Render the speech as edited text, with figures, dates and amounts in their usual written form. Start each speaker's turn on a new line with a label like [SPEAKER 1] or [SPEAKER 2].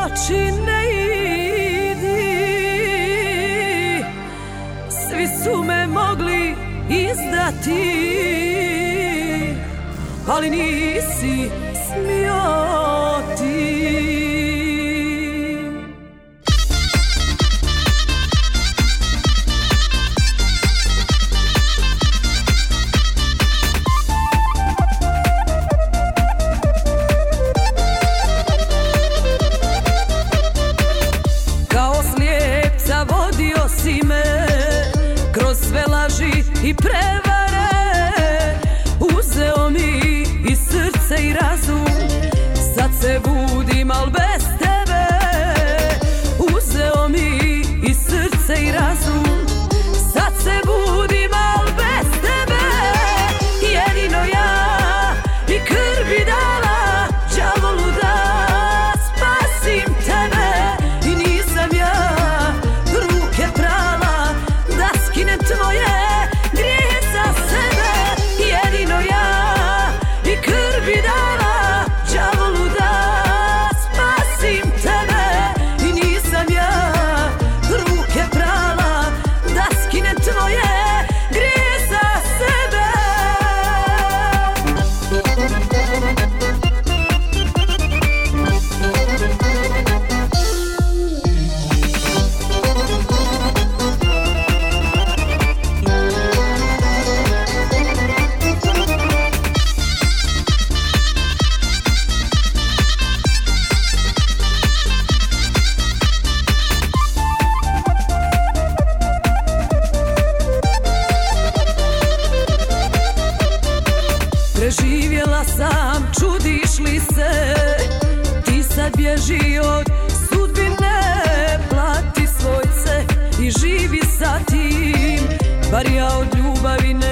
[SPEAKER 1] oči ne idi, svi su me mogli izdati, ali nisi smio ti. Vodio si me kroz sve laži i prevare, uzeo mi i srce i razum, sad se budim al bez tebe. Uzeo mi i srce i razum, sad se budim al bez tebe. Jedino ja i krv bi dala đavolu da spasim tebe, i nisam ja tvoje grije za sebe. Jedino ja i krv bi dala đavolu da spasim tebe, i nisam ja ruke prala da skinem tvoje grije za sebe. Preživjela sam, čudiš li se, ti sad bježi od sudbine, plati svoj ceh i živi sa tim, bar ja od ljubavi ne